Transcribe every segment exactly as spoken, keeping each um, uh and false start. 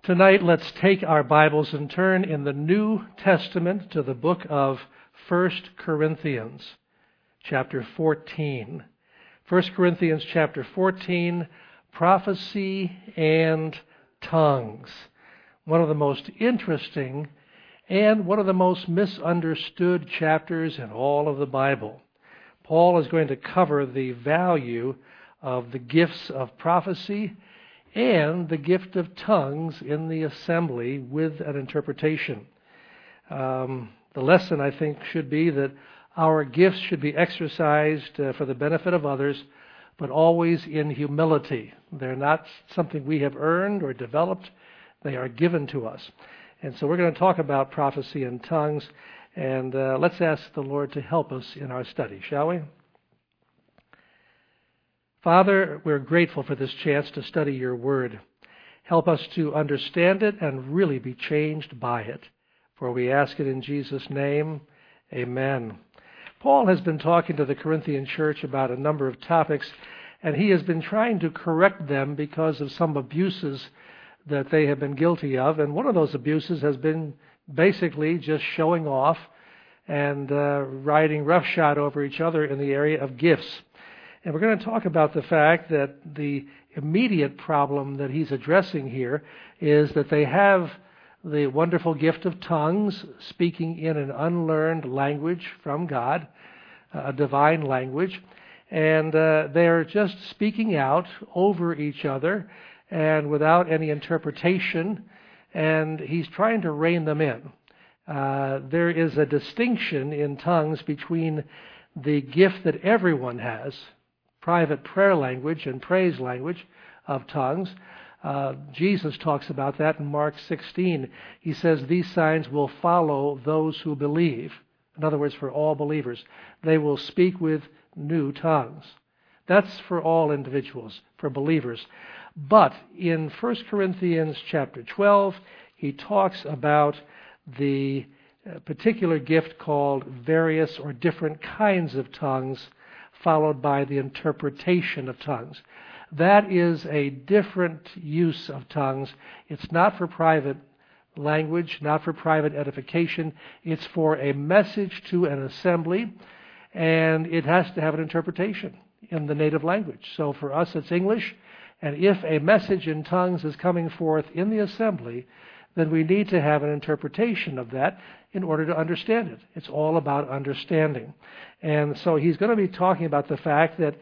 Tonight, let's take our Bibles and turn in the New Testament to the book of First Corinthians, chapter fourteen. First Corinthians chapter fourteen, prophecy and tongues. One of the most interesting and one of the most misunderstood chapters in all of the Bible. Paul is going to cover the value of the gifts of prophecy and the gift of tongues in the assembly with an interpretation. Um, the lesson, I think, should be that our gifts should be exercised uh, for the benefit of others, but always in humility. They're not something we have earned or developed. They are given to us. And so we're going to talk about prophecy and tongues, and uh, let's ask the Lord to help us in our study, shall we? Father, we're grateful for this chance to study your word. Help us to understand it and really be changed by it. For we ask it in Jesus' name, amen. Paul has been talking to the Corinthian church about a number of topics, and he has been trying to correct them because of some abuses that they have been guilty of. And one of those abuses has been basically just showing off and uh, riding roughshod over each other in the area of gifts. And we're going to talk about the fact that the immediate problem that he's addressing here is that they have the wonderful gift of tongues, speaking in an unlearned language from God, a divine language, and uh, they're just speaking out over each other and without any interpretation, and he's trying to rein them in. Uh, there is a distinction in tongues between the gift that everyone has, private prayer language and praise language of tongues. Uh, Jesus talks about that in Mark sixteen. He says these signs will follow those who believe. In other words, for all believers. They will speak with new tongues. That's for all individuals, for believers. But in First Corinthians chapter twelve, he talks about the particular gift called various or different kinds of tongues, followed by the interpretation of tongues. That is a different use of tongues. It's not for private language, not for private edification. It's for a message to an assembly, and it has to have an interpretation in the native language. So for us, it's English, and if a message in tongues is coming forth in the assembly, then we need to have an interpretation of that in order to understand it. It's all about understanding. And so he's going to be talking about the fact that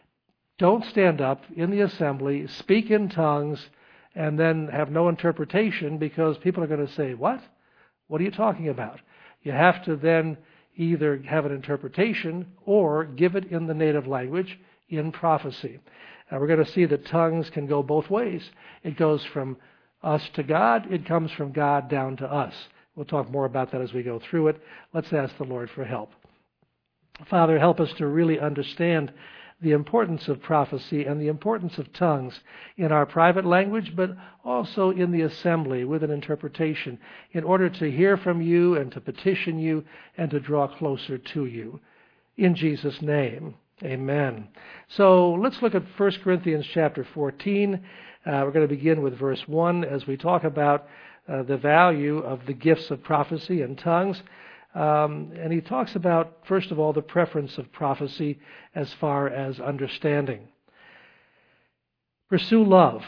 don't stand up in the assembly, speak in tongues, and then have no interpretation, because people are going to say, what? What are you talking about? You have to then either have an interpretation or give it in the native language in prophecy. And we're going to see that tongues can go both ways. It goes from us to God. It comes from God down to us. We'll talk more about that as we go through it. Let's ask the Lord for help. Father, help us to really understand the importance of prophecy and the importance of tongues in our private language, but also in the assembly with an interpretation, in order to hear from you and to petition you and to draw closer to you. In Jesus' name, amen. So let's look at First Corinthians chapter fourteen. Uh, we're going to begin with verse one as we talk about uh, the value of the gifts of prophecy and tongues. Um, and he talks about, first of all, the preference of prophecy as far as understanding. Pursue love.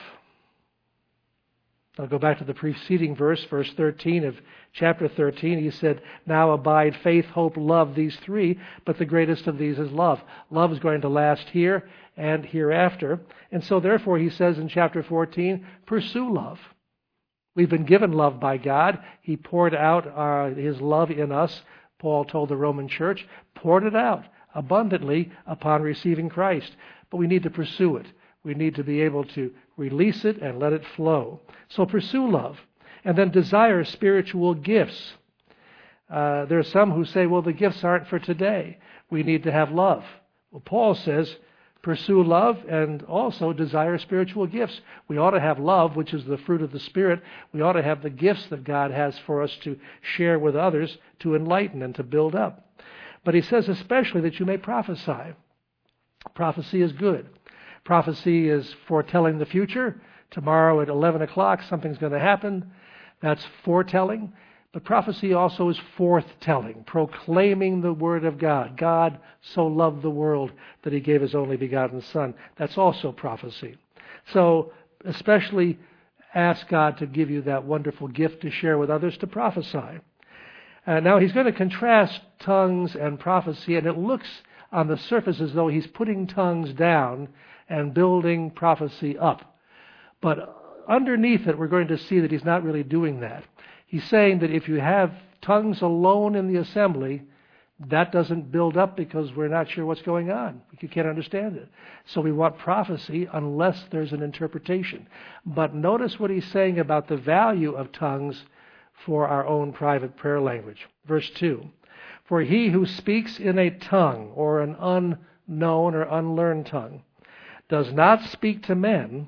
I'll go back to the preceding verse, verse thirteen of chapter thirteen. He said, now abide faith, hope, love, these three, but the greatest of these is love. Love is going to last here and hereafter. And so therefore, he says in chapter fourteen, pursue love. We've been given love by God. He poured out uh, his love in us, Paul told the Roman church, poured it out abundantly upon receiving Christ. But we need to pursue it. We need to be able to release it and let it flow. So pursue love. And then desire spiritual gifts. Uh, there are some who say, well, the gifts aren't for today. We need to have love. Well, Paul says, pursue love and also desire spiritual gifts. We ought to have love, which is the fruit of the Spirit. We ought to have the gifts that God has for us to share with others, to enlighten and to build up. But he says especially that you may prophesy. Prophecy is good. Prophecy is foretelling the future. tomorrow at eleven o'clock something's going to happen. That's foretelling. But prophecy also is forthtelling, proclaiming the Word of God. God so loved the world that He gave His only begotten Son. That's also prophecy. So especially ask God to give you that wonderful gift to share with others, to prophesy. Uh, now He's going to contrast tongues and prophecy, and it looks on the surface as though He's putting tongues down and building prophecy up. But underneath it, we're going to see that He's not really doing that. He's saying that if you have tongues alone in the assembly, that doesn't build up because we're not sure what's going on. We can't understand it. So we want prophecy unless there's an interpretation. But notice what he's saying about the value of tongues for our own private prayer language. Verse two, for he who speaks in a tongue or an unknown or unlearned tongue does not speak to men,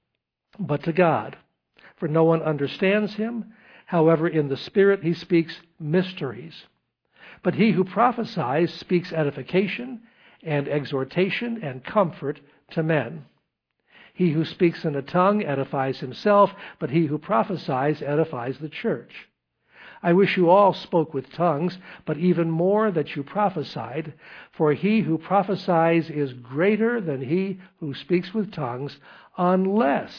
but to God. For no one understands him. However, in the Spirit he speaks mysteries. But he who prophesies speaks edification and exhortation and comfort to men. He who speaks in a tongue edifies himself, but he who prophesies edifies the church. I wish you all spoke with tongues, but even more that you prophesied, for he who prophesies is greater than he who speaks with tongues, unless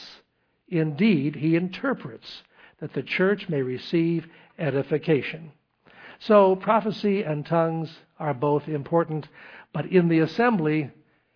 indeed he interprets, that the church may receive edification. So prophecy and tongues are both important, but in the assembly,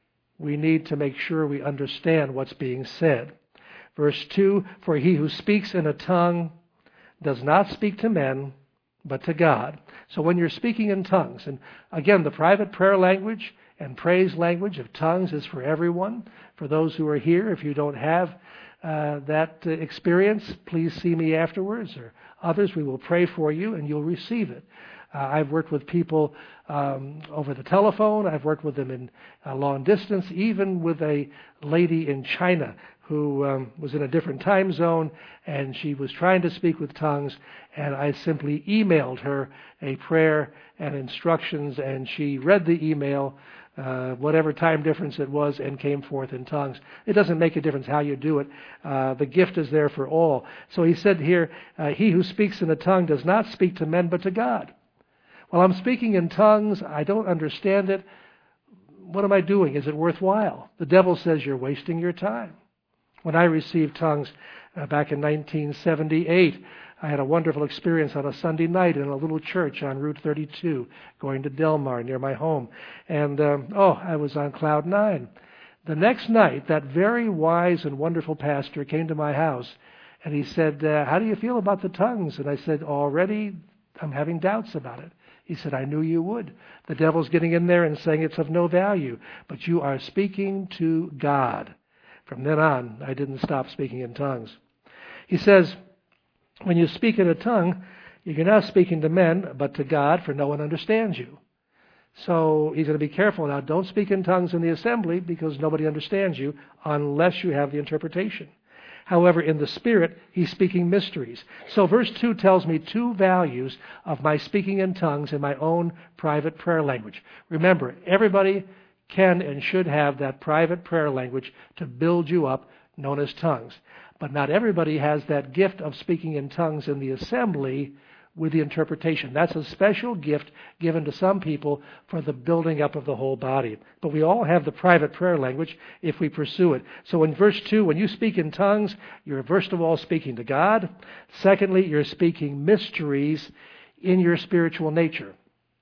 we need to make sure we understand what's being said. Verse two, for he who speaks in a tongue does not speak to men, but to God. So when you're speaking in tongues, and again, the private prayer language and praise language of tongues is for everyone. For those who are here, if you don't have uh, that uh, experience, please see me afterwards, or others. We will pray for you and you'll receive it. Uh, I've worked with people um, over the telephone. I've worked with them in uh, long distance, even with a lady in China who um, was in a different time zone, and she was trying to speak with tongues, and I simply emailed her a prayer and instructions, and she read the email, uh, whatever time difference it was, and came forth in tongues. It doesn't make a difference how you do it. Uh, the gift is there for all. So he said here, uh, he who speaks in a tongue does not speak to men but to God. Well, I'm speaking in tongues. I don't understand it. What am I doing? Is it worthwhile? The devil says you're wasting your time. When I received tongues uh, back in nineteen seventy-eight, I had a wonderful experience on a Sunday night in a little church on Route thirty-two, going to Delmar near my home. And, um, oh, I was on cloud nine. The next night, that very wise and wonderful pastor came to my house, and he said, uh, how do you feel about the tongues? And I said, already I'm having doubts about it. He said, I knew you would. The devil's getting in there and saying it's of no value, but you are speaking to God. From then on, I didn't stop speaking in tongues. He says, when you speak in a tongue, you're not speaking to men, but to God, for no one understands you. So he's going to be careful now. Don't speak in tongues in the assembly because nobody understands you unless you have the interpretation. However, in the Spirit, he's speaking mysteries. So verse two tells me two values of my speaking in tongues in my own private prayer language. Remember, everybody can and should have that private prayer language to build you up, known as tongues. But not everybody has that gift of speaking in tongues in the assembly with the interpretation. That's a special gift given to some people for the building up of the whole body. But we all have the private prayer language if we pursue it. So in verse two, when you speak in tongues, you're first of all speaking to God. Secondly, you're speaking mysteries in your spiritual nature.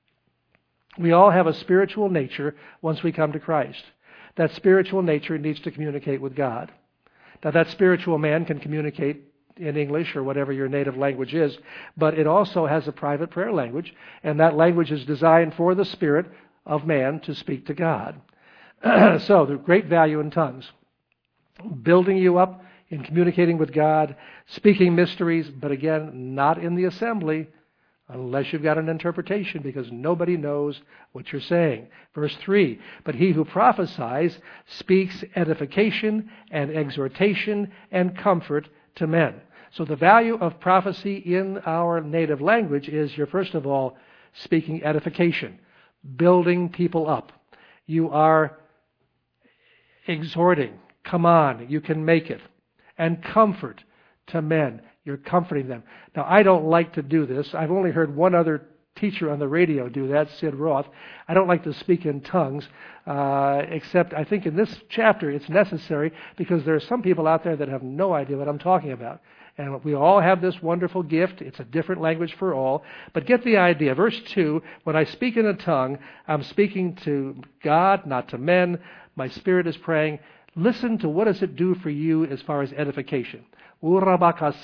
We all have a spiritual nature once we come to Christ. That spiritual nature needs to communicate with God. Now, that spiritual man can communicate in English or whatever your native language is, but it also has a private prayer language, and that language is designed for the spirit of man to speak to God. So, there's great value in tongues. Building you up in communicating with God, speaking mysteries, but again, not in the assembly, unless you've got an interpretation, because nobody knows what you're saying. Verse three, but he who prophesies speaks edification and exhortation and comfort to men. So the value of prophecy in our native language is you're first of all speaking edification, building people up. You are exhorting, come on, you can make it. and comfort to men. You're comforting them. Now, I don't like to do this. I've only heard one other teacher on the radio do that, Sid Roth. I don't like to speak in tongues, uh, except I think in this chapter it's necessary because there are some people out there that have no idea what I'm talking about. And we all have this wonderful gift. It's a different language for all. But get the idea. Verse two, when I speak in a tongue, I'm speaking to God, not to men. My spirit is praying. Listen to what does it do for you as far as edification. What did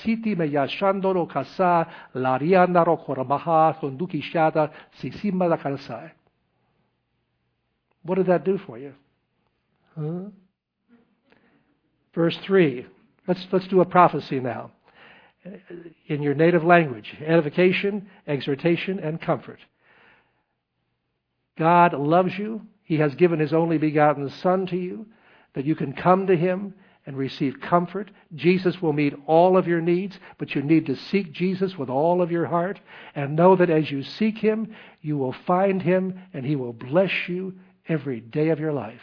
that do for you? Huh? Verse three. Let's, let's do a prophecy now. In your native language, edification, exhortation, and comfort. God loves you. He has given His only begotten Son to you, that you can come to Him and receive comfort. Jesus will meet all of your needs, but you need to seek Jesus with all of your heart, and know that as you seek Him, you will find Him, and He will bless you every day of your life.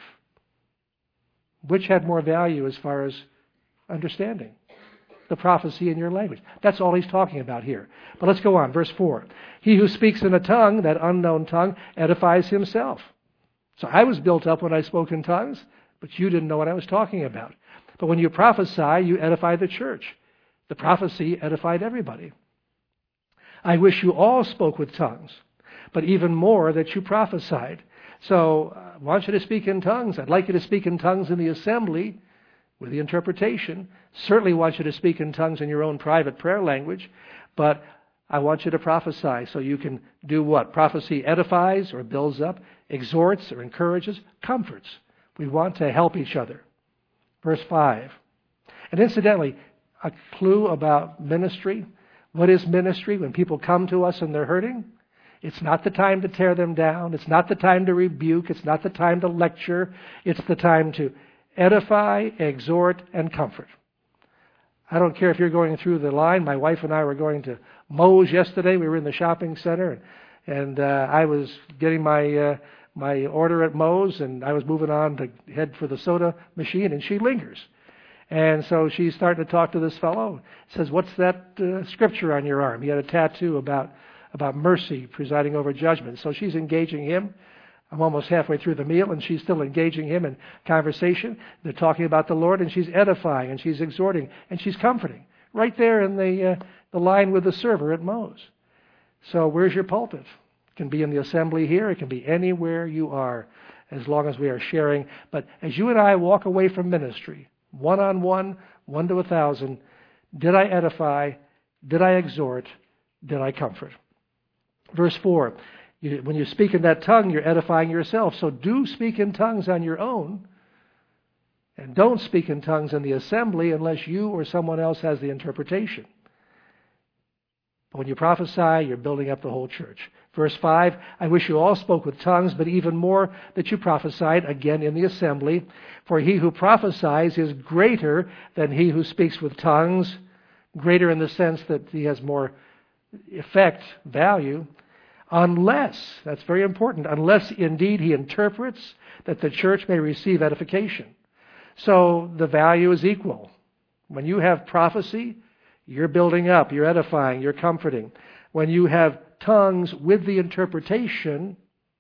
Which had more value as far as understanding? The prophecy in your language. That's all he's talking about here. But let's go on. Verse four. He who speaks in a tongue, that unknown tongue, edifies himself. So I was built up when I spoke in tongues, but you didn't know what I was talking about. But when you prophesy, you edify the church. The prophecy edified everybody. I wish you all spoke with tongues, but even more that you prophesied. So I want you to speak in tongues. I'd like you to speak in tongues in the assembly, with the interpretation. Certainly want you to speak in tongues in your own private prayer language, but I want you to prophesy so you can do what? Prophecy edifies or builds up, exhorts or encourages, comforts. We want to help each other. Verse five. And incidentally, a clue about ministry. What is ministry? When people come to us and they're hurting, it's not the time to tear them down. It's not the time to rebuke. It's not the time to lecture. It's the time to edify, exhort, and comfort. I don't care if you're going through the line. My wife and I were going to Moe's yesterday. We were in the shopping center, and, and uh, I was getting my uh, my order at Moe's, and I was moving on to head for the soda machine, and she lingers. And so she's starting to talk to this fellow. Says, "What's that uh, scripture on your arm?" He had a tattoo about about mercy presiding over judgment. So she's engaging him. I'm almost halfway through the meal, and she's still engaging him in conversation. They're talking about the Lord, and she's edifying, and she's exhorting, and she's comforting. Right there in the uh, the line with the server at Moe's. So where's your pulpit? It can be in the assembly here. It can be anywhere you are, as long as we are sharing. But as you and I walk away from ministry, one-on-one, one to a thousand, did I edify? Did I exhort? Did I comfort? Verse four. You, when you speak in that tongue, you're edifying yourself. So do speak in tongues on your own. And don't speak in tongues in the assembly unless you or someone else has the interpretation. But when you prophesy, you're building up the whole church. Verse five, I wish you all spoke with tongues, but even more that you prophesied, again in the assembly. For he who prophesies is greater than he who speaks with tongues. Greater in the sense that he has more effect, value. Unless, that's very important, unless indeed he interprets, that the church may receive edification. So the value is equal. When you have prophecy, you're building up, you're edifying, you're comforting. When you have tongues with the interpretation,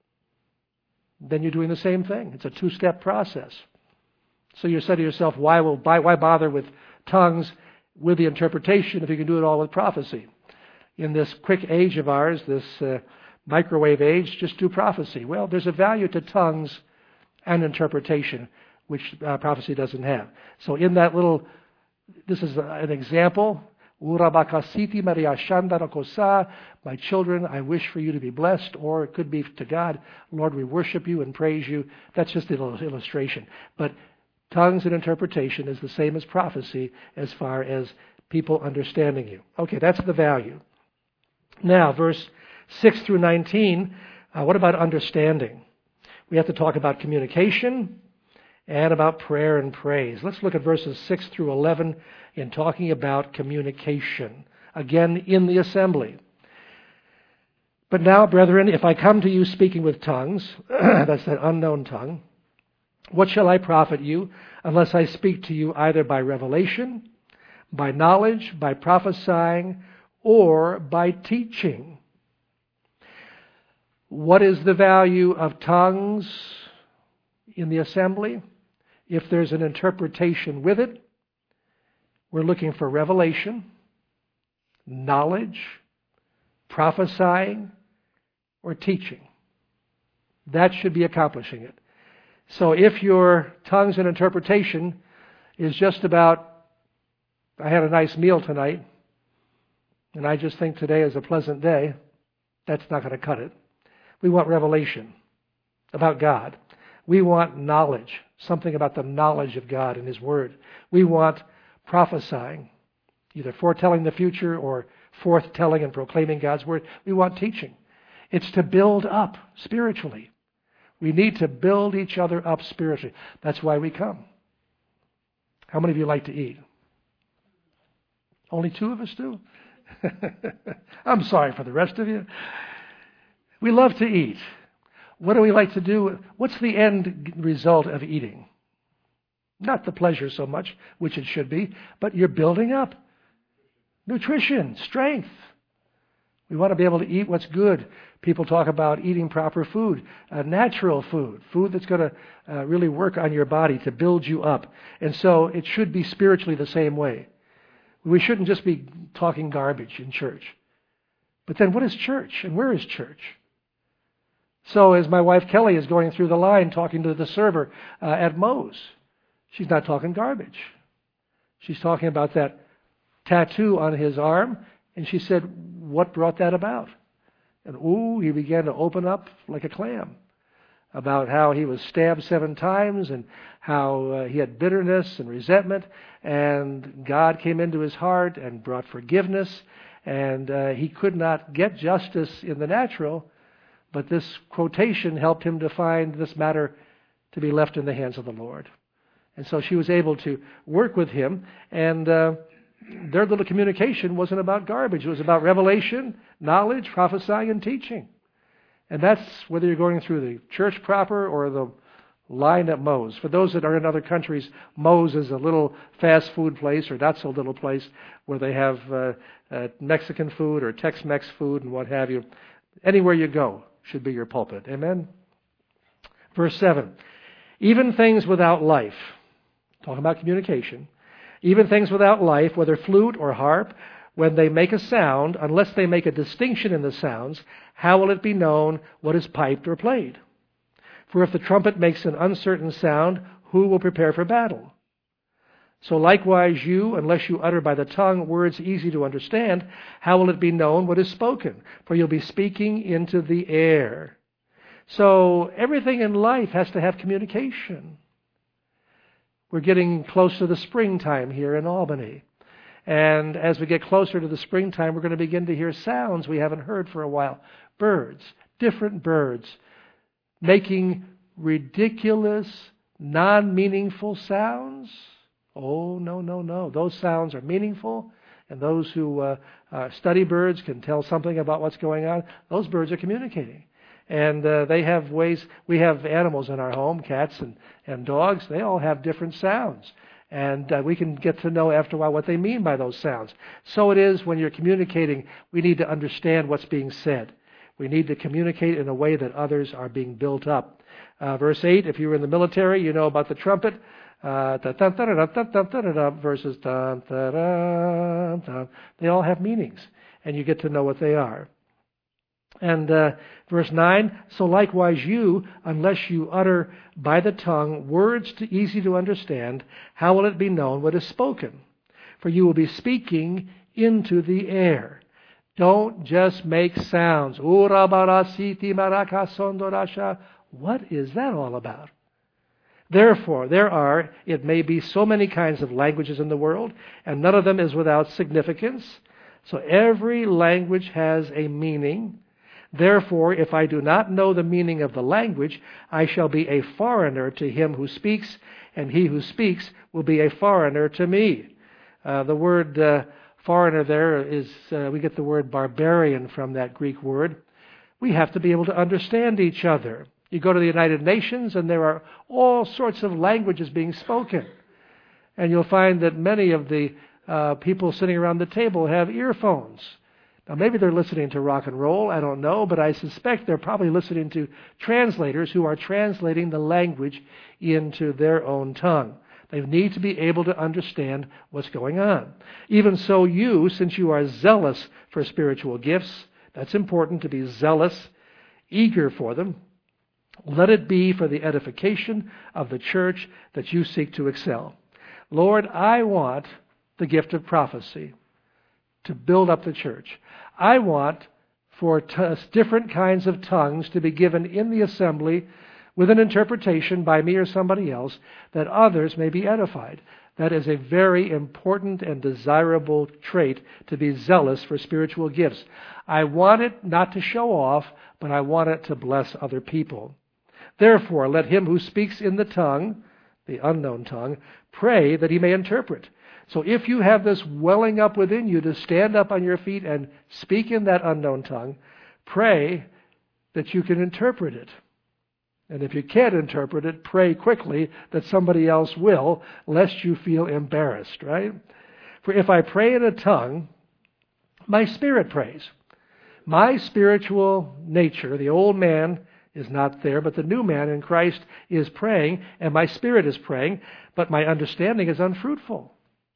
then you're doing the same thing. It's a two-step process. So you say to yourself, why, will, why bother with tongues with the interpretation if you can do it all with prophecy? In this quick age of ours, this uh, microwave age, just do prophecy. Well, there's a value to tongues and interpretation, which uh, prophecy doesn't have. So in that little, this is an example. My children, I wish for you to be blessed, or it could be to God, Lord, we worship you and praise you. That's just an illustration. But tongues and interpretation is the same as prophecy as far as people understanding you. Okay, that's the value. Now, verse six through nineteen, uh, what about understanding? We have to talk about communication and about prayer and praise. Let's look at verses six through eleven in talking about communication. Again, in the assembly. But now, brethren, if I come to you speaking with tongues, that's that unknown tongue, what shall I profit you unless I speak to you either by revelation by knowledge, by prophesying, or by teaching. What is the value of tongues in the assembly? If there's an interpretation with it, we're looking for revelation, knowledge, prophesying, or teaching. That should be accomplishing it. So if your tongues and interpretation is just about, I had a nice meal tonight, and I just think today is a pleasant day, that's not going to cut it. We want revelation about God. We want knowledge, something about the knowledge of God and His Word. We want prophesying, either foretelling the future or forthtelling and proclaiming God's Word. We want teaching. It's to build up spiritually. We need to build each other up spiritually. That's why we come. How many of you like to eat? Only two of us do? I'm sorry for the rest of you. We love to eat. What do we like to do? What's the end result of eating? Not the pleasure so much, which it should be, but you're building up. Nutrition, strength. We want to be able to eat what's good. People talk about eating proper food, uh, natural food, food that's going to uh, really work on your body to build you up. And so it should be spiritually the same way. We shouldn't just be talking garbage in church. But then what is church and where is church? So as my wife Kelly is going through the line talking to the server uh, at Moe's, she's not talking garbage. She's talking about that tattoo on his arm, and she said, what brought that about? And ooh, he began to open up like a clam about how he was stabbed seven times and how uh, he had bitterness and resentment, and God came into his heart and brought forgiveness, and uh, he could not get justice in the natural, but this quotation helped him to find this matter to be left in the hands of the Lord. And so she was able to work with him, and uh, their little communication wasn't about garbage. It was about revelation, knowledge, prophesying, and teaching. And that's whether you're going through the church proper or the line at Moe's. For those that are in other countries, Moe's is a little fast food place or not so little place where they have uh, uh, Mexican food or Tex-Mex food and what have you. Anywhere you go should be your pulpit. Amen? Verse seven. Even things without life, talking about communication, even things without life, whether flute or harp, when they make a sound, unless they make a distinction in the sounds, how will it be known what is piped or played? For if the trumpet makes an uncertain sound, who will prepare for battle? So likewise you, unless you utter by the tongue words easy to understand, how will it be known what is spoken? For you'll be speaking into the air. So everything in life has to have communication. We're getting close to the springtime here in Albany. And as we get closer to the springtime, we're going to begin to hear sounds we haven't heard for a while. Birds, different birds, making ridiculous, non-meaningful sounds. Oh, no, no, no. Those sounds are meaningful. And those who uh, uh, study birds can tell something about what's going on. Those birds are communicating. And uh, they have ways. We have animals in our home, cats and, and dogs. They all have different sounds. And uh, we can get to know after a while what they mean by those sounds. So it is when you're communicating, we need to understand what's being said. We need to communicate in a way that others are being built up. Uh, verse eight, if you were in the military, you know about the trumpet. Uh, verses, they all have meanings, and you get to know what they are. And uh, verse nine, so likewise you, unless you utter by the tongue words too easy to understand, how will it be known what is spoken? For you will be speaking into the air. Don't just make sounds. What is that all about? Therefore, there are, it may be, so many kinds of languages in the world, and none of them is without significance. So every language has a meaning. Therefore, if I do not know the meaning of the language, I shall be a foreigner to him who speaks, and he who speaks will be a foreigner to me. Uh, the word uh, foreigner there is, uh, we get the word barbarian from that Greek word. We have to be able to understand each other. You go to the United Nations, and there are all sorts of languages being spoken. And you'll find that many of the uh, people sitting around the table have earphones. Now, maybe they're listening to rock and roll, I don't know, but I suspect they're probably listening to translators who are translating the language into their own tongue. They need to be able to understand what's going on. Even so, you, since you are zealous for spiritual gifts, that's important to be zealous, eager for them, let it be for the edification of the church that you seek to excel. Lord, I want the gift of prophecy to build up the church. I want for t- different kinds of tongues to be given in the assembly with an interpretation by me or somebody else, that others may be edified. That is a very important and desirable trait, to be zealous for spiritual gifts. I want it not to show off, but I want it to bless other people. Therefore, let him who speaks in the tongue, the unknown tongue, pray that he may interpret. So if you have this welling up within you to stand up on your feet and speak in that unknown tongue, pray that you can interpret it. And if you can't interpret it, pray quickly that somebody else will, lest you feel embarrassed, right? For if I pray in a tongue, my spirit prays. My spiritual nature, the old man, is not there, but the new man in Christ is praying, and my spirit is praying, but my understanding is unfruitful.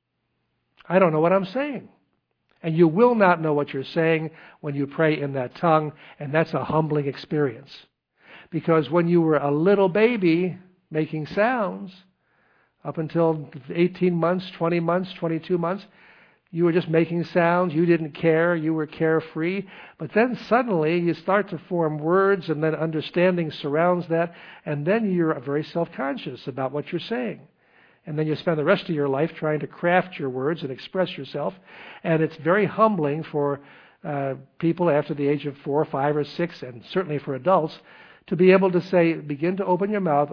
I don't know what I'm saying. And you will not know what you're saying when you pray in that tongue, and that's a humbling experience. Because when you were a little baby making sounds, up until eighteen months, twenty months, twenty-two months, you were just making sounds. You didn't care. You were carefree. But then suddenly you start to form words, and then understanding surrounds that, and then you're very self-conscious about what you're saying. And then you spend the rest of your life trying to craft your words and express yourself. And it's very humbling for uh, people after the age of four, five, or six, and certainly for adults, to be able to say, begin to open your mouth,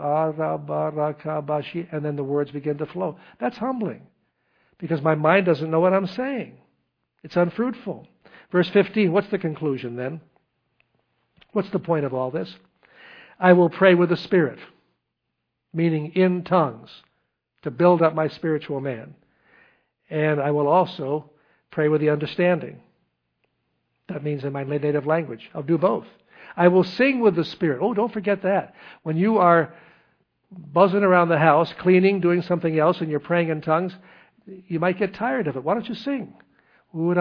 and then the words begin to flow. That's humbling, because my mind doesn't know what I'm saying. It's unfruitful. Verse fifteen, what's the conclusion then? What's the point of all this? I will pray with the Spirit, meaning in tongues, to build up my spiritual man. And I will also pray with the understanding. That means in my native language. I'll do both. I will sing with the Spirit. Oh, don't forget that. When you are buzzing around the house, cleaning, doing something else, and you're praying in tongues, you might get tired of it. Why don't you sing? And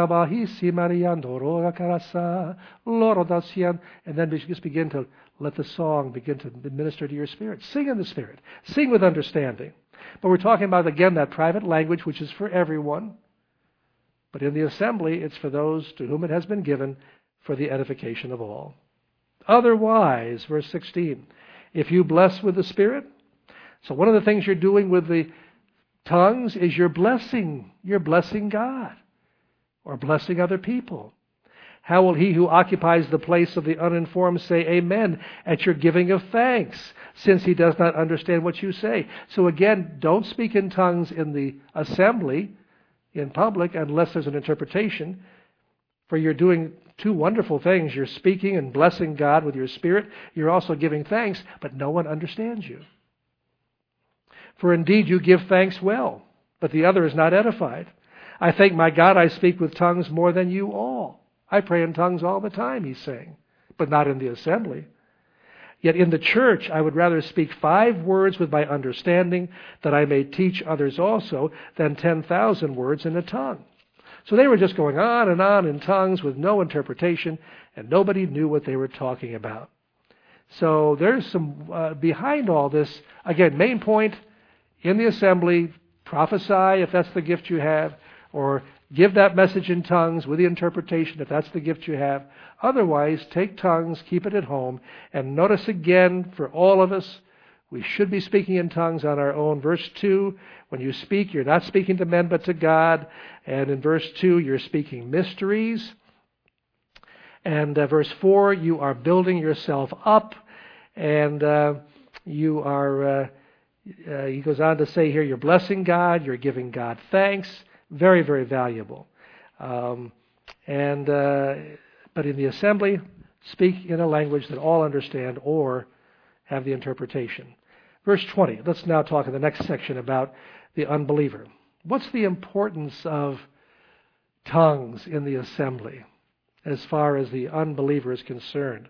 then just begin to let the song begin to minister to your spirit. Sing in the Spirit. Sing with understanding. But we're talking about, again, that private language, which is for everyone. But in the assembly, it's for those to whom it has been given for the edification of all. Otherwise, verse sixteen, if you bless with the Spirit, so one of the things you're doing with the tongues is you're blessing, you're blessing God or blessing other people. How will he who occupies the place of the uninformed say amen at your giving of thanks, since he does not understand what you say? So again, don't speak in tongues in the assembly, in public, unless there's an interpretation. For you're doing two wonderful things. You're speaking and blessing God with your spirit. You're also giving thanks, but no one understands you. For indeed you give thanks well, but the other is not edified. I thank my God I speak with tongues more than you all. I pray in tongues all the time, he's saying, but not in the assembly. Yet in the church I would rather speak five words with my understanding, that I may teach others also, than ten thousand words in a tongue. So they were just going on and on in tongues with no interpretation, and nobody knew what they were talking about. So there's some, uh, behind all this, again, main point, in the assembly, prophesy if that's the gift you have, or give that message in tongues with the interpretation if that's the gift you have. Otherwise, take tongues, keep it at home, and notice again, for all of us, we should be speaking in tongues on our own. Verse two, when you speak, you're not speaking to men but to God. And in verse two, you're speaking mysteries. And uh, verse four, you are building yourself up. And uh, you are, uh, uh, he goes on to say here, you're blessing God, you're giving God thanks. Very, very valuable. Um, and uh, but in the assembly, speak in a language that all understand or have the interpretation. Verse twenty. Let's now talk in the next section about the unbeliever. What's the importance of tongues in the assembly as far as the unbeliever is concerned?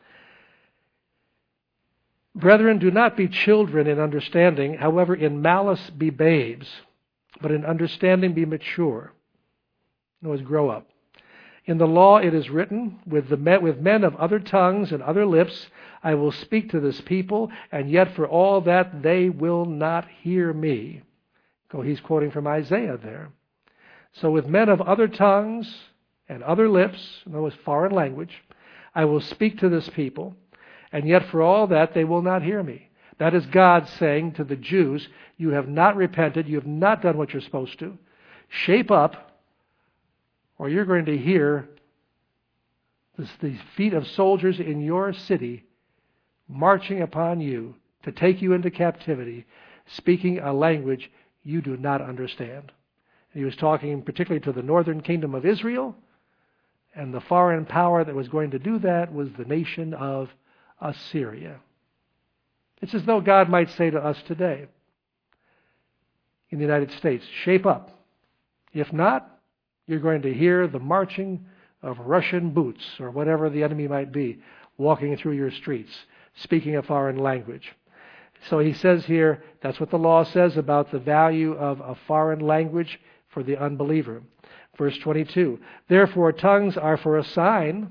Brethren, do not be children in understanding, however in malice be babes, but in understanding be mature. In other words, grow up. In the law it is written, with, the men, with men of other tongues and other lips I will speak to this people, and yet for all that they will not hear me. So he's quoting from Isaiah there. So with men of other tongues and other lips, in other words, foreign language, I will speak to this people, and yet for all that they will not hear me. That is God saying to the Jews, you have not repented, you have not done what you're supposed to. Shape up, or you're going to hear this, the feet of soldiers in your city marching upon you to take you into captivity, speaking a language you do not understand. And he was talking particularly to the northern kingdom of Israel, and the foreign power that was going to do that was the nation of Assyria. It's as though God might say to us today in the United States, shape up. If not, you're going to hear the marching of Russian boots or whatever the enemy might be walking through your streets, speaking a foreign language. So he says here, that's what the law says about the value of a foreign language for the unbeliever. Verse twenty-two, therefore tongues are for a sign,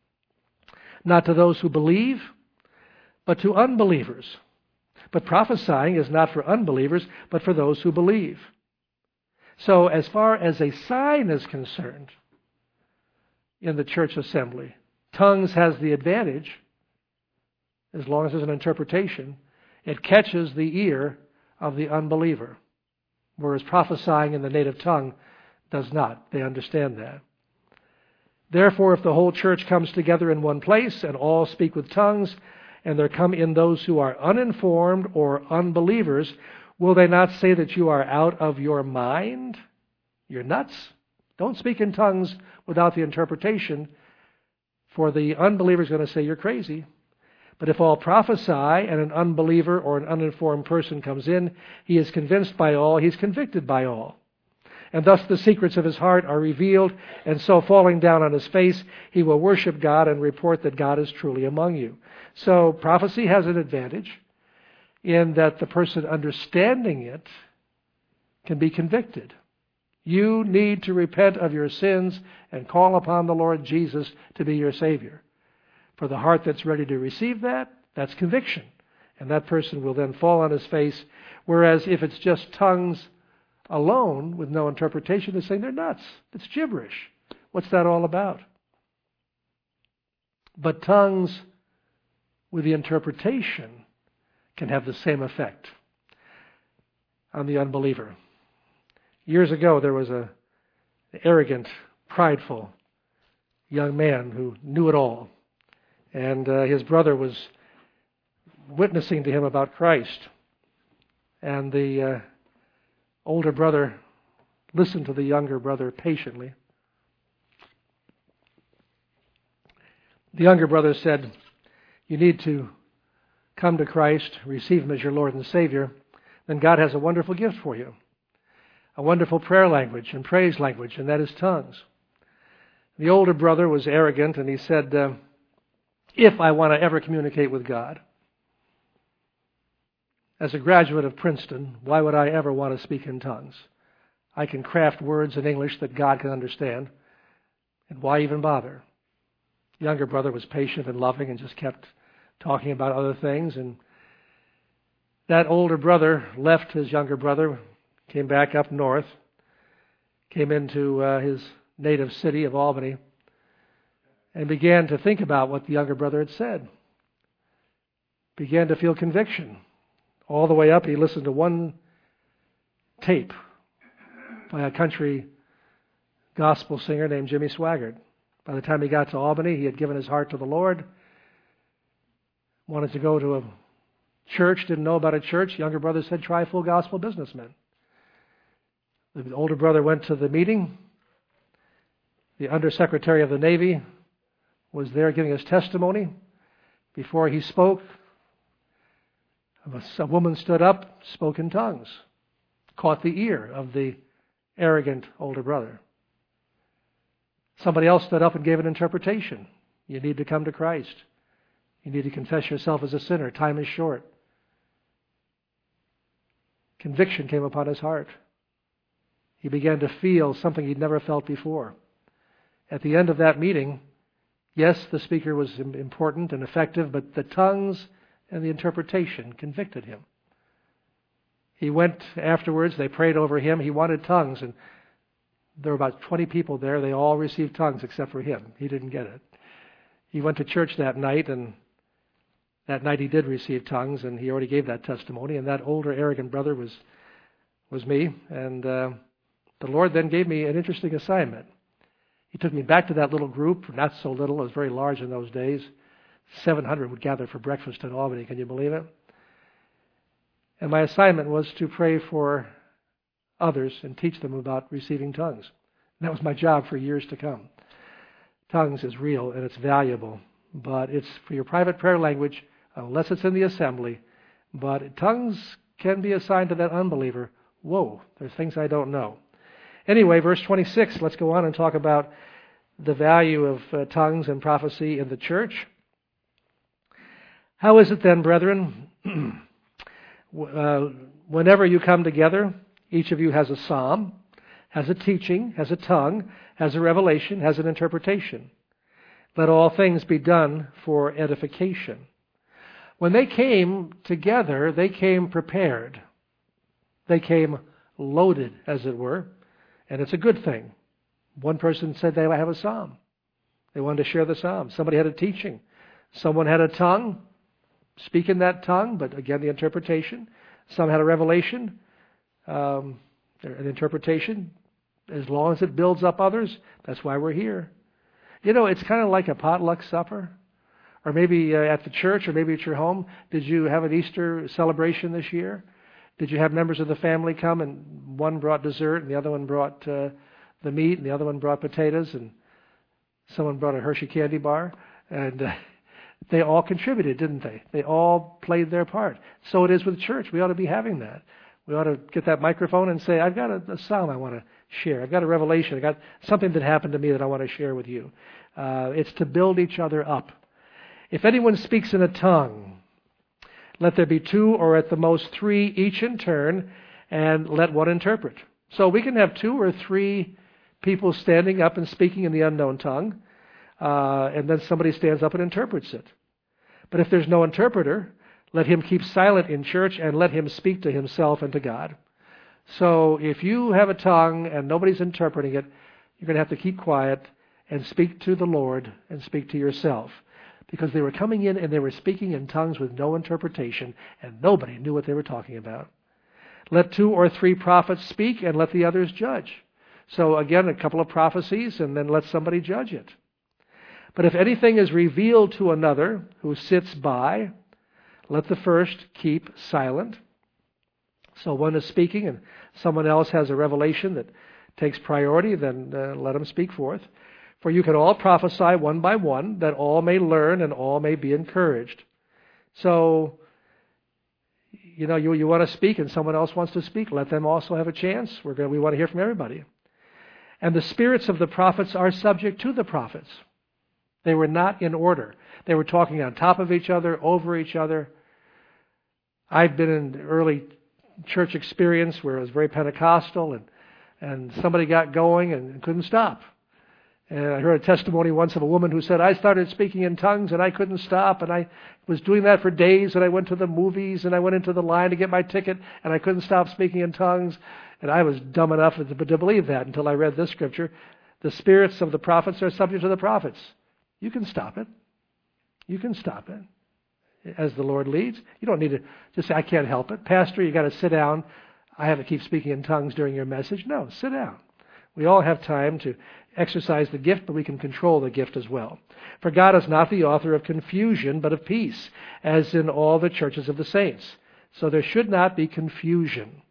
not to those who believe, but to unbelievers. But prophesying is not for unbelievers, but for those who believe. So as far as a sign is concerned in the church assembly, tongues has the advantage, as long as there's an interpretation, it catches the ear of the unbeliever, whereas prophesying in the native tongue does not. They understand that. Therefore, if the whole church comes together in one place and all speak with tongues, and there come in those who are uninformed or unbelievers, will they not say that you are out of your mind? You're nuts. Don't speak in tongues without the interpretation, for the unbeliever is going to say you're crazy. But if all prophesy and an unbeliever or an uninformed person comes in, he is convinced by all, he is convicted by all. And thus the secrets of his heart are revealed, and so falling down on his face, he will worship God and report that God is truly among you. So prophecy has an advantage in that the person understanding it can be convicted. You need to repent of your sins and call upon the Lord Jesus to be your Savior. For the heart that's ready to receive that, that's conviction. And that person will then fall on his face. Whereas if it's just tongues alone with no interpretation, they're saying they're nuts. It's gibberish. What's that all about? But tongues with the interpretation can have the same effect on the unbeliever. Years ago, there was a arrogant, prideful young man who knew it all. And uh, his brother was witnessing to him about Christ. And the uh, older brother listened to the younger brother patiently. The younger brother said, you need to come to Christ, receive Him as your Lord and Savior, then God has a wonderful gift for you. A wonderful prayer language and praise language, and that is tongues. The older brother was arrogant, and he said, uh, if I want to ever communicate with God, as a graduate of Princeton, why would I ever want to speak in tongues? I can craft words in English that God can understand, and why even bother? The younger brother was patient and loving and just kept talking about other things, and that older brother left his younger brother, came back up north, came into uh, his native city of Albany, and began to think about what the younger brother had said. Began to feel conviction. All the way up, he listened to one tape by a country gospel singer named Jimmy Swaggart. By the time he got to Albany, he had given his heart to the Lord, wanted to go to a church, didn't know about a church. Younger brother said, try Full Gospel Businessmen. The older brother went to the meeting. The Undersecretary of the Navy was there giving his testimony. Before he spoke, a woman stood up, spoke in tongues, caught the ear of the arrogant older brother. Somebody else stood up and gave an interpretation. You need to come to Christ. You need to confess yourself as a sinner. Time is short. Conviction came upon his heart. He began to feel something he'd never felt before. At the end of that meeting, yes, the speaker was important and effective, but the tongues and the interpretation convicted him. He went afterwards, they prayed over him. He wanted tongues, and there were about twenty people there. They all received tongues except for him. He didn't get it. He went to church that night, and that night he did receive tongues, and he already gave that testimony. And that older, arrogant brother was was me. And uh, the Lord then gave me an interesting assignment. He took me back to that little group, not so little, it was very large in those days. seven hundred would gather for breakfast in Albany, can you believe it? And my assignment was to pray for others and teach them about receiving tongues. And that was my job for years to come. Tongues is real and it's valuable, but it's for your private prayer language unless it's in the assembly. But tongues can be assigned to that unbeliever. Whoa, there's things I don't know. Anyway, verse twenty-six, let's go on and talk about the value of uh, tongues and prophecy in the church. How is it then, brethren? uh, whenever you come together, each of you has a psalm, has a teaching, has a tongue, has a revelation, has an interpretation. Let all things be done for edification. When they came together, they came prepared. They came loaded, as it were, and it's a good thing. One person said they have a psalm. They wanted to share the psalm. Somebody had a teaching. Someone had a tongue, speak in that tongue, but again, the interpretation. Some had a revelation, um, an interpretation. As long as it builds up others, that's why we're here. You know, it's kind of like a potluck supper. Or maybe uh, at the church, or maybe at your home. Did you have an Easter celebration this year? Did you have members of the family come and one brought dessert and the other one brought uh, the meat and the other one brought potatoes and someone brought a Hershey candy bar? And uh, they all contributed, didn't they? They all played their part. So it is with church. We ought to be having that. We ought to get that microphone and say, I've got a, a psalm I want to share. I've got a revelation. I've got something that happened to me that I want to share with you. Uh, it's to build each other up. If anyone speaks in a tongue, let there be two or at the most three each in turn, and let one interpret. So we can have two or three people standing up and speaking in the unknown tongue, uh, and then somebody stands up and interprets it. But if there's no interpreter, let him keep silent in church and let him speak to himself and to God. So if you have a tongue and nobody's interpreting it, you're going to have to keep quiet and speak to the Lord and speak to yourself. Because they were coming in and they were speaking in tongues with no interpretation, and nobody knew what they were talking about. Let two or three prophets speak, and let the others judge. So again, a couple of prophecies, and then let somebody judge it. But if anything is revealed to another who sits by, let the first keep silent. So one is speaking, and someone else has a revelation that takes priority, then uh, let him speak forth. For you can all prophesy one by one, that all may learn and all may be encouraged. So, you know, you, you want to speak and someone else wants to speak, let them also have a chance. We're going, we want to hear from everybody. And the spirits of the prophets are subject to the prophets. They were not in order. They were talking on top of each other, over each other. I've been in early church experience where it was very Pentecostal, and, and somebody got going and couldn't stop. And I heard a testimony once of a woman who said, I started speaking in tongues and I couldn't stop, and I was doing that for days, and I went to the movies and I went into the line to get my ticket and I couldn't stop speaking in tongues. And I was dumb enough to, to believe that until I read this scripture. The spirits of the prophets are subject to the prophets. You can stop it. You can stop it as the Lord leads. You don't need to just say, I can't help it. Pastor, you got to sit down. I have to keep speaking in tongues during your message. No, sit down. We all have time to exercise the gift, but we can control the gift as well. For God is not the author of confusion, but of peace, as in all the churches of the saints. So there should not be confusion.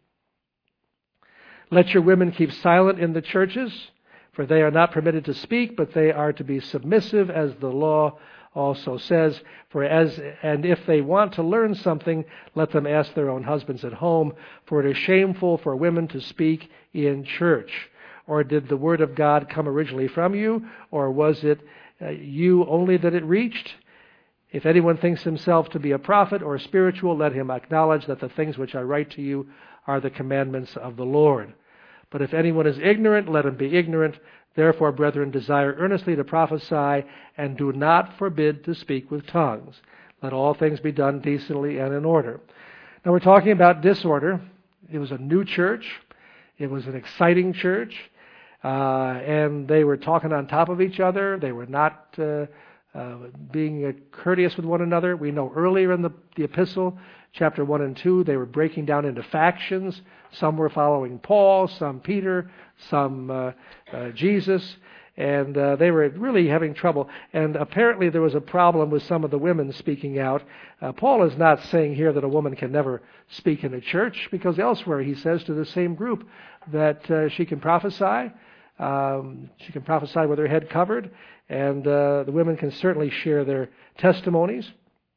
Let your women keep silent in the churches, for they are not permitted to speak, but they are to be submissive, as the law also says, for as and if they want to learn something, let them ask their own husbands at home, for it is shameful for women to speak in church. Or did the word of God come originally from you, or was it uh, you only that it reached? If anyone thinks himself to be a prophet or spiritual, let him acknowledge that the things which I write to you are the commandments of the Lord. But if anyone is ignorant, let him be ignorant. Therefore, brethren, desire earnestly to prophesy, and do not forbid to speak with tongues. Let all things be done decently and in order. Now, we're talking about disorder. It was a new church. It was an exciting church. Uh, and they were talking on top of each other. They were not uh, uh, being uh, courteous with one another. We know earlier in the, the epistle, chapter one and two, they were breaking down into factions. Some were following Paul, some Peter, some uh, uh, Jesus, and uh, they were really having trouble. And apparently there was a problem with some of the women speaking out. Uh, Paul is not saying here that a woman can never speak in a church, because elsewhere he says to the same group that uh, she can prophesy. Um, she can prophesy with her head covered, and uh, the women can certainly share their testimonies.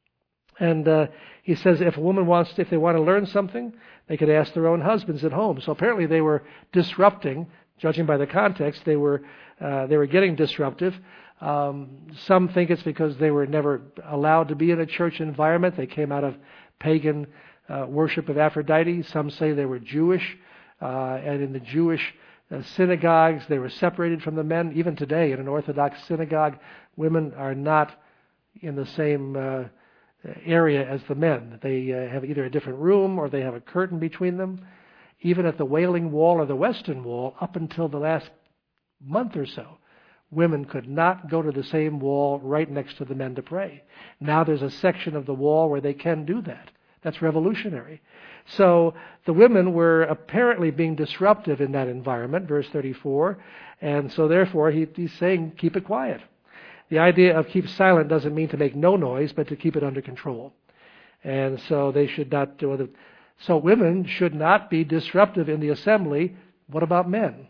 And uh, he says if a woman wants to, if they want to learn something, they could ask their own husbands at home. So apparently they were disrupting, judging by the context, they were uh, they were getting disruptive. Um, some think it's because they were never allowed to be in a church environment. They came out of pagan uh, worship of Aphrodite. Some say they were Jewish, uh, and in the Jewish uh, synagogues they were separated from the men. Even today, in an Orthodox synagogue, women are not in the same uh, area as the men. They uh, have either a different room or they have a curtain between them. Even at the Wailing Wall or the Western Wall, up until the last month or so, women could not go to the same wall right next to the men to pray. Now there's a section of the wall where they can do that. That's revolutionary. So the women were apparently being disruptive in that environment, verse thirty-four, and so therefore he, he's saying keep it quiet. The idea of keep silent doesn't mean to make no noise, but to keep it under control. And so they should not do it. So women should not be disruptive in the assembly. What about men?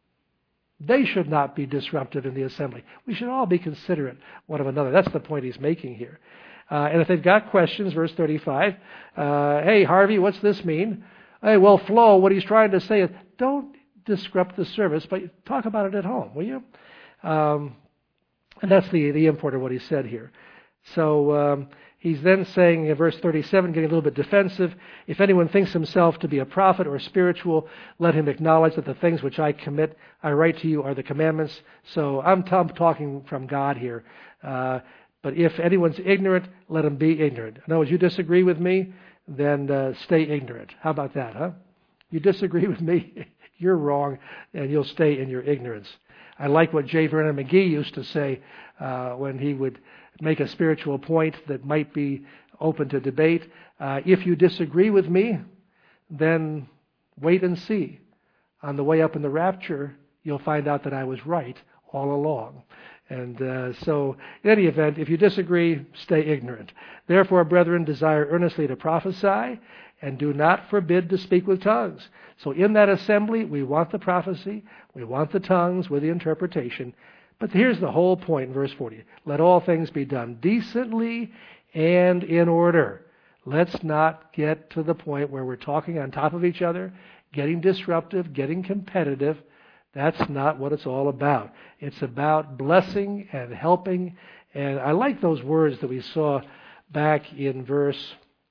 They should not be disruptive in the assembly. We should all be considerate one of another. That's the point he's making here. Uh, and if they've got questions, verse thirty-five, uh, hey, Harvey, what's this mean? Hey, well, Flo, what he's trying to say is don't disrupt the service, but talk about it at home, will you? Um, and that's the, the import of what he said here. So um, he's then saying in verse thirty-seven, getting a little bit defensive, if anyone thinks himself to be a prophet or spiritual, let him acknowledge that the things which I commit, I write to you are the commandments. So I'm, t- I'm talking from God here. Uh, but if anyone's ignorant, let him be ignorant. In other words, you disagree with me, then uh, stay ignorant. How about that, huh? You disagree with me, you're wrong, and you'll stay in your ignorance. I like what J. Vernon McGee used to say uh, when he would make a spiritual point that might be open to debate. Uh, if you disagree with me, then wait and see. On the way up in the rapture, you'll find out that I was right all along. And uh, so, in any event, if you disagree, stay ignorant. Therefore, brethren, desire earnestly to prophesy, and do not forbid to speak with tongues. So in that assembly, we want the prophecy, we want the tongues with the interpretation. But here's the whole point in verse forty. Let all things be done decently and in order. Let's not get to the point where we're talking on top of each other, getting disruptive, getting competitive. That's not what it's all about. It's about blessing and helping. And I like those words that we saw back in verse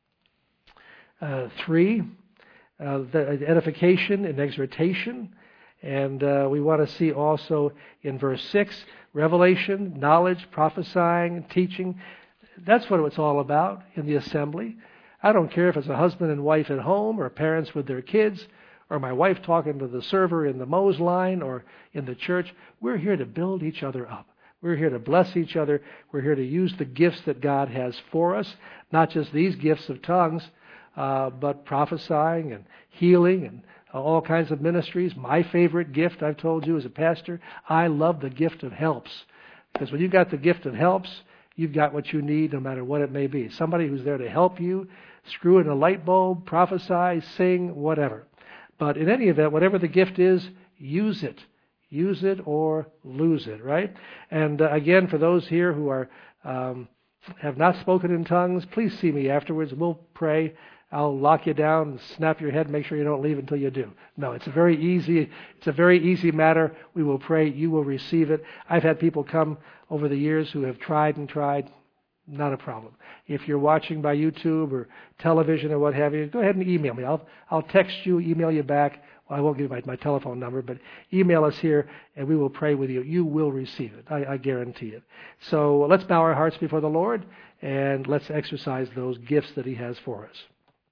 uh, three, uh, the edification and exhortation. And uh, we want to see also in verse six, revelation, knowledge, prophesying, teaching. That's what it's all about in the assembly. I don't care if it's a husband and wife at home or parents with their kids or my wife talking to the server in the Mose line or in the church. We're here to build each other up. We're here to bless each other. We're here to use the gifts that God has for us, not just these gifts of tongues, uh, but prophesying and healing and all kinds of ministries. My favorite gift, I've told you as a pastor, I love the gift of helps. Because when you've got the gift of helps, you've got what you need no matter what it may be. Somebody who's there to help you, screw in a light bulb, prophesy, sing, whatever. But in any event, whatever the gift is, use it. Use it or lose it, right? And uh, again, for those here who are um, have not spoken in tongues, please see me afterwards. We'll pray. I'll lock you down and snap your head, make sure you don't leave until you do. No, it's a very easy, it's a very easy matter. We will pray. You will receive it. I've had people come over the years who have tried and tried. Not a problem. If you're watching by YouTube or television or what have you, go ahead and email me. I'll I'll text you, email you back. Well, I won't give you my, my telephone number, but email us here and we will pray with you. You will receive it. I, I guarantee it. So let's bow our hearts before the Lord and let's exercise those gifts that He has for us.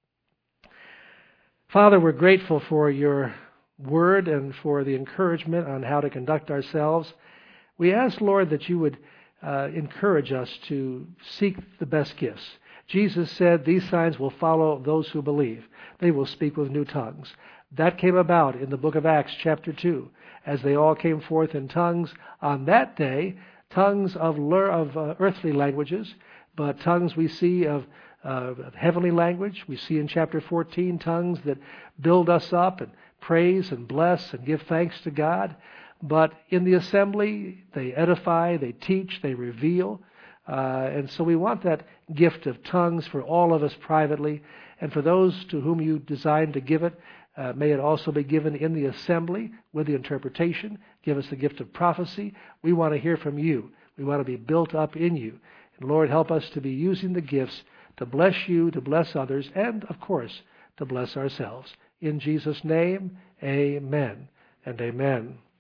Father, we're grateful for your word and for the encouragement on how to conduct ourselves. We ask, Lord, that you would uh, encourage us to seek the best gifts. Jesus said, these signs will follow those who believe. They will speak with new tongues. That came about in the book of Acts, chapter two, as they all came forth in tongues on that day, tongues of, lur- of uh, earthly languages, but tongues we see of Uh, heavenly language. We see in chapter fourteen tongues that build us up and praise and bless and give thanks to God. But in the assembly, they edify, they teach, they reveal. Uh, and so we want that gift of tongues for all of us privately. And for those to whom you designed to give it, uh, may it also be given in the assembly with the interpretation. Give us the gift of prophecy. We want to hear from you. We want to be built up in you. And Lord, help us to be using the gifts to bless you, to bless others, and, of course, to bless ourselves. In Jesus' name, amen and amen.